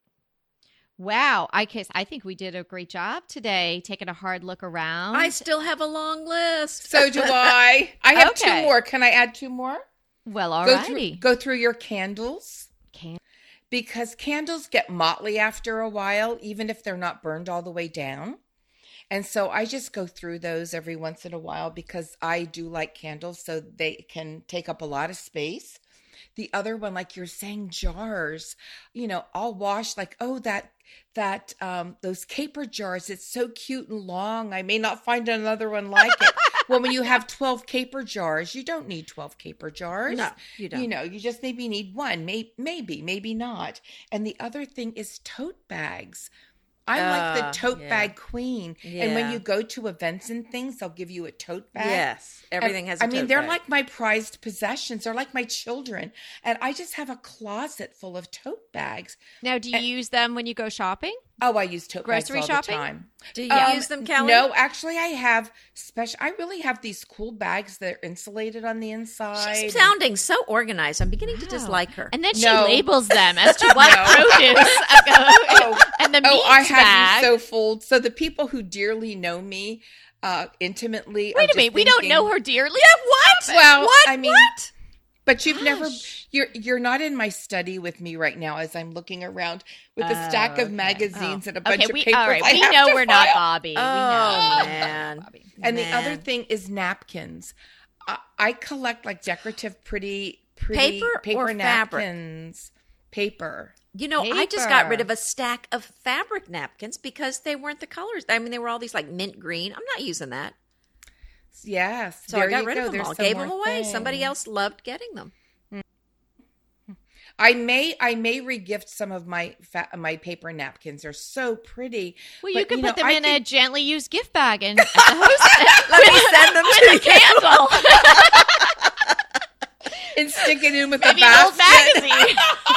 [SPEAKER 3] Wow. I guess I think we did a great job today, taking a hard look around.
[SPEAKER 2] I still have a long list.
[SPEAKER 1] So do I. I have
[SPEAKER 3] Okay.
[SPEAKER 1] two more. Can I add two more?
[SPEAKER 3] well,
[SPEAKER 1] Go
[SPEAKER 3] alrighty.
[SPEAKER 1] through, go through your candles.
[SPEAKER 3] Can-
[SPEAKER 1] Because candles get motley after a while, even if they're not burned all the way down. And so I just go through those every once in a while because I do like candles, so they can take up a lot of space. The other one, like you're saying, jars, you know, I'll wash like, oh, that, that, um, those caper jars, it's so cute and long. I may not find another one like it. Well, when you have twelve caper jars, you don't need twelve caper jars.
[SPEAKER 2] No, you don't.
[SPEAKER 1] You know, you just maybe need one, may- maybe, maybe not. And the other thing is tote bags. I'm like the
[SPEAKER 2] Uh,
[SPEAKER 1] tote
[SPEAKER 2] yeah.
[SPEAKER 1] bag queen. And when
[SPEAKER 2] Yeah.
[SPEAKER 1] you go to events and things, they'll give you a tote bag.
[SPEAKER 2] Yes, everything
[SPEAKER 1] And,
[SPEAKER 2] has a
[SPEAKER 1] I mean,
[SPEAKER 2] tote
[SPEAKER 1] they're
[SPEAKER 2] bag.
[SPEAKER 1] like my prized possessions. They're like my children. And I just have a closet full of tote bags.
[SPEAKER 3] now, do you use them when you go shopping?
[SPEAKER 1] Oh, I use tote
[SPEAKER 3] Grocery
[SPEAKER 1] bags all
[SPEAKER 3] shopping?
[SPEAKER 1] the time.
[SPEAKER 2] Do you
[SPEAKER 1] Um,
[SPEAKER 2] use them, Kelly?
[SPEAKER 1] No, actually, I have special. I really have these cool bags that are insulated on the inside.
[SPEAKER 2] She's sounding so organized. I'm beginning to
[SPEAKER 3] Wow.
[SPEAKER 2] dislike her.
[SPEAKER 3] And then she
[SPEAKER 1] No.
[SPEAKER 3] labels them as to what
[SPEAKER 1] No.
[SPEAKER 3] produce go and the
[SPEAKER 1] Oh,
[SPEAKER 3] meats
[SPEAKER 1] I have
[SPEAKER 3] bag.
[SPEAKER 1] you so fooled. So the people who dearly know me uh, intimately. are
[SPEAKER 3] Wait a
[SPEAKER 1] just
[SPEAKER 3] minute, we don't
[SPEAKER 1] thinking-
[SPEAKER 3] know her dearly.
[SPEAKER 2] what?
[SPEAKER 1] Well,
[SPEAKER 2] what?
[SPEAKER 1] I mean,
[SPEAKER 2] what?
[SPEAKER 1] But you've never
[SPEAKER 3] Gosh.
[SPEAKER 1] you're you're not in my study with me right now as I'm looking around with a stack
[SPEAKER 3] Oh,
[SPEAKER 1] of
[SPEAKER 3] okay.
[SPEAKER 1] magazines
[SPEAKER 2] Oh.
[SPEAKER 1] and a bunch
[SPEAKER 3] Okay,
[SPEAKER 1] of
[SPEAKER 3] we
[SPEAKER 1] papers.
[SPEAKER 3] all right.
[SPEAKER 1] I
[SPEAKER 3] We
[SPEAKER 1] have
[SPEAKER 3] know
[SPEAKER 1] to
[SPEAKER 3] we're not
[SPEAKER 1] file.
[SPEAKER 3] Bobby. We
[SPEAKER 2] Oh,
[SPEAKER 3] know.
[SPEAKER 2] man.
[SPEAKER 3] Bobby.
[SPEAKER 1] And the
[SPEAKER 2] Man.
[SPEAKER 1] other thing is napkins. I, I collect like decorative, pretty, pretty
[SPEAKER 2] Paper
[SPEAKER 1] paper
[SPEAKER 2] or fabric?
[SPEAKER 1] napkins. Paper.
[SPEAKER 2] You know, I just got rid
[SPEAKER 3] Paper.
[SPEAKER 2] of a stack of fabric napkins because they weren't the colors. I mean, they were all these like mint green. I'm not using that.
[SPEAKER 1] Yes.
[SPEAKER 2] So
[SPEAKER 1] there
[SPEAKER 2] I got
[SPEAKER 1] you
[SPEAKER 2] rid
[SPEAKER 1] go.
[SPEAKER 2] of them
[SPEAKER 1] There's
[SPEAKER 2] all.
[SPEAKER 1] some
[SPEAKER 2] Gave
[SPEAKER 1] more
[SPEAKER 2] them away.
[SPEAKER 1] things.
[SPEAKER 2] Somebody else loved getting them.
[SPEAKER 1] I may I may regift some of my fa- my paper napkins. They're so pretty.
[SPEAKER 3] Well, you
[SPEAKER 1] But,
[SPEAKER 3] could
[SPEAKER 1] you
[SPEAKER 3] put
[SPEAKER 1] know,
[SPEAKER 3] them
[SPEAKER 1] I
[SPEAKER 3] in a
[SPEAKER 1] think-
[SPEAKER 3] gently used gift bag and at the host
[SPEAKER 2] Let me send them to
[SPEAKER 3] with a candle.
[SPEAKER 1] and stick it in with
[SPEAKER 3] Maybe
[SPEAKER 1] a
[SPEAKER 3] an old
[SPEAKER 1] basket.
[SPEAKER 3] magazine.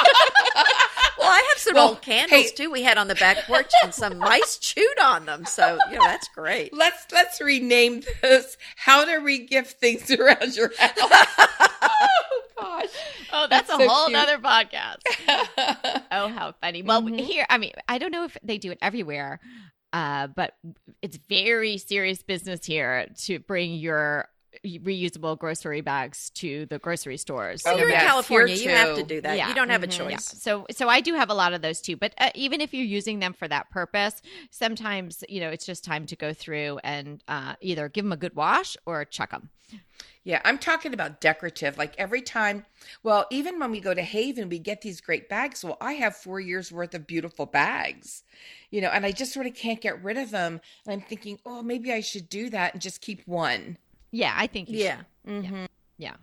[SPEAKER 2] Well, I have some
[SPEAKER 1] Well,
[SPEAKER 2] old candles
[SPEAKER 1] hey-
[SPEAKER 2] too. We had on the back porch, and some mice chewed on them. So you know that's great.
[SPEAKER 1] Let's let's rename this "How to Regift Things Around Your House." Oh gosh.
[SPEAKER 3] Oh, that's,
[SPEAKER 1] That's
[SPEAKER 3] a
[SPEAKER 1] so
[SPEAKER 3] whole
[SPEAKER 1] cute.
[SPEAKER 3] other podcast. Oh, how funny. Well,
[SPEAKER 1] Mhm.
[SPEAKER 3] here, I mean, I don't know if they do it everywhere, uh, but it's very serious business here to bring your reusable grocery bags to the grocery stores.
[SPEAKER 2] Well,
[SPEAKER 1] Oh,
[SPEAKER 2] you're
[SPEAKER 1] yes,
[SPEAKER 2] in California.
[SPEAKER 1] here
[SPEAKER 2] You have
[SPEAKER 1] too.
[SPEAKER 2] to do that.
[SPEAKER 3] Yeah.
[SPEAKER 2] You don't have a
[SPEAKER 1] Mhm.
[SPEAKER 2] choice.
[SPEAKER 3] Yeah. So so I do have a lot of those too. But uh, even if you're using them for that purpose, sometimes, you know, it's just time to go through and uh, either give them a good wash or chuck them.
[SPEAKER 1] Yeah, I'm talking about decorative. Like every time, well, even when we go to Haven, we get these great bags. Well, I have four years worth of beautiful bags, you know, and I just sort of can't get rid of them. And I'm thinking, oh, maybe I should do that and just keep one.
[SPEAKER 3] Yeah, I think you
[SPEAKER 2] Yeah.
[SPEAKER 3] should.
[SPEAKER 1] Mm-hmm.
[SPEAKER 3] Yeah.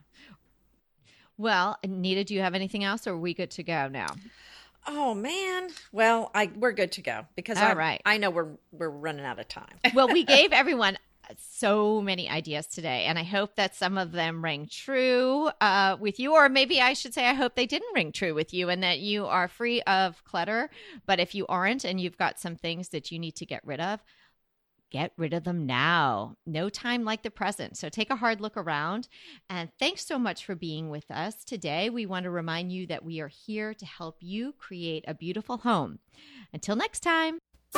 [SPEAKER 3] Well, Nita, do you have anything else or are we good to go now?
[SPEAKER 2] Oh man. Well, I we're good to go because
[SPEAKER 3] All
[SPEAKER 2] I
[SPEAKER 3] right.
[SPEAKER 2] I know we're we're running out of time.
[SPEAKER 3] Well, we gave everyone so many ideas today, and I hope that some of them rang true uh, with you, or maybe I should say I hope they didn't ring true with you and that you are free of clutter. But if you aren't and you've got some things that you need to get rid of, get rid of them now. No time like the present. So take a hard look around. And thanks so much for being with us today. We want to remind you that we are here to help you create a beautiful home. Until next time.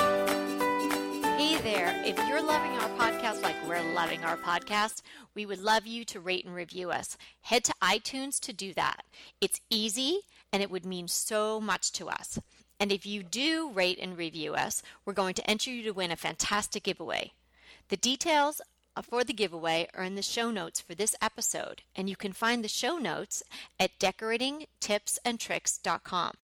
[SPEAKER 4] Hey there. If you're loving our podcast like we're loving our podcast, we would love you to rate and review us. Head to iTunes to do that. It's easy and it would mean so much to us. And if you do rate and review us, we're going to enter you to win a fantastic giveaway. The details for the giveaway are in the show notes for this episode, and you can find the show notes at decorating tips and tricks dot com.